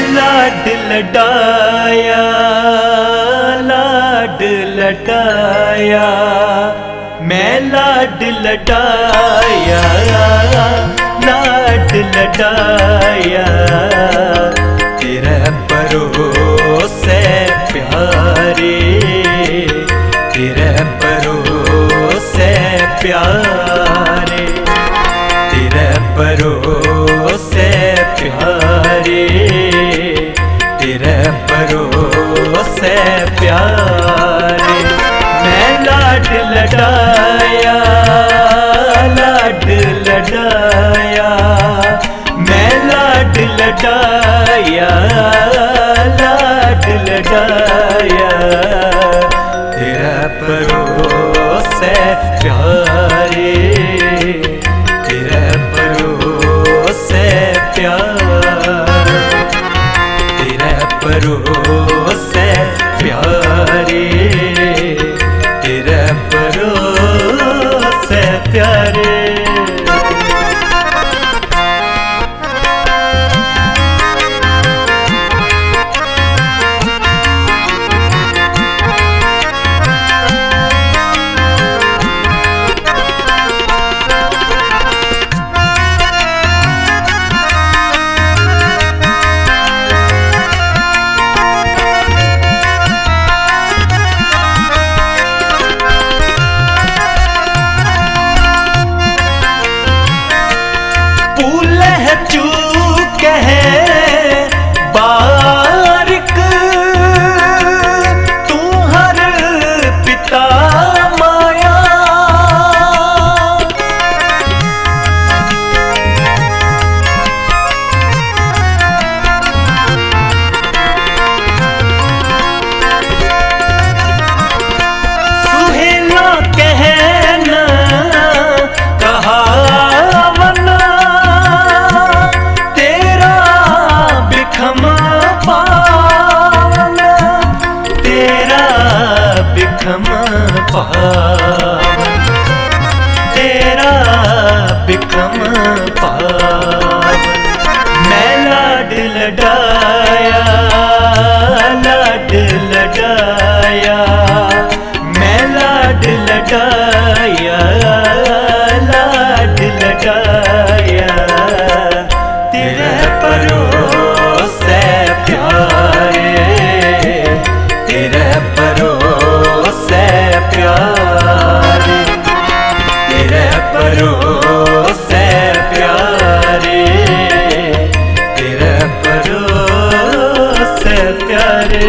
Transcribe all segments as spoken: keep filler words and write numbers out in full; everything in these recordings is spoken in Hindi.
लाड लडाया लाड लडाया, मैं लाड लडाया लाड लडाया, तेरे भरोसे प्यारे तेरे भरोसे प्यारे तेरे भरोसे प्यारे तेरे भरोसे प्यारे, मैं लाड लडाया लाड लडाया, मैं लाड लडाया लाड लडाया, तेरे भरोसे प्यारे तेरे भरोसे प्यारे तेरे भरोसे प्यारे तेरे भरोसे प्यारे। चूक है बारिक तू हर पिता माया, सुहेला कहना कहावन पावन तेरा बिखम पावन तेरा बिखम पावन, मैं लाड लडाया लाड लडाया, मैं लाड लडाया लाड लडाया, तेरे भरोसे प्यारे तेरे भरोसे प्यारे तेरे भरोसे प्यारे तेरे भरोसे प्यारे।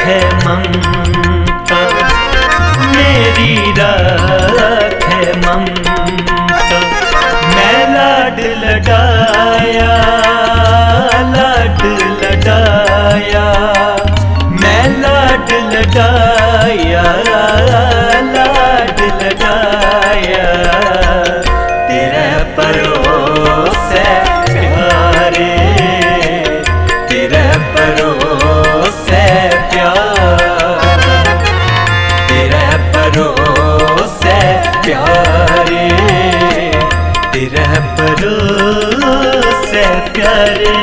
है ममता, मेरी राख है ममता। मैं लाड लडाया, लाड लडाया, मैं लाड लडाया, लाड लडाया। तेरे परोस है प्यारे, तेरे परोस है प्यार, तेरे परोस है प्यारे, तेरे परोस है प्यारे।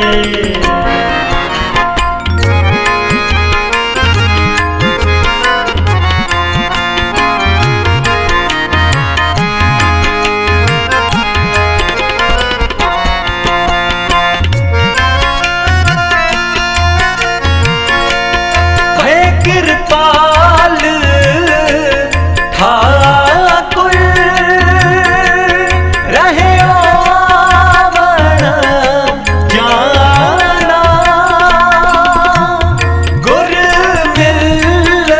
कृपाल ठाकुर रहे आवन जाना, गुर मिल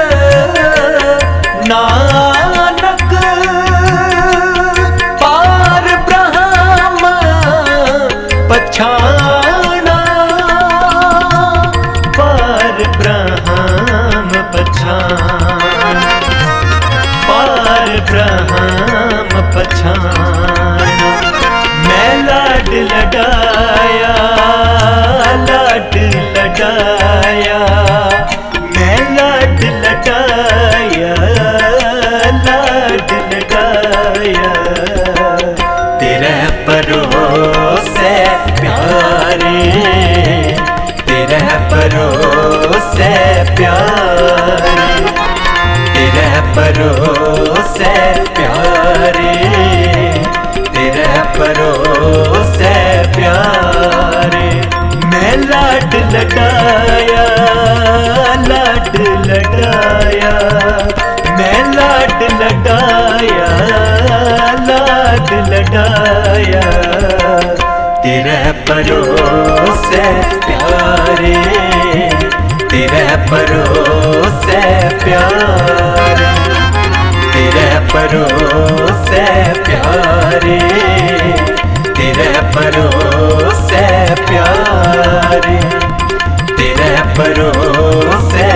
नानक पार ब्रह्म पछाना, पार ब्रह्म पछाना, पार ब्रह्म पछाना। मैं लाड लडाया, लाड लडाया, मैं लाड लडाया, लाड लडाया। तेरे परोस है प्यारे, तेरे परोस है प्यारे, तेरे परोस है प्यारे, तेरे परोस है प्यारे। मैं लाड लडाया, लाड लडाया, मैं लाड लडाया, लाड लडाया। तेरे परोस है प्यारे, तेरे परोस है प्यारे, तेरे परोस है प्यारे, तेरे परोस है प्यारे, तेरे परोस है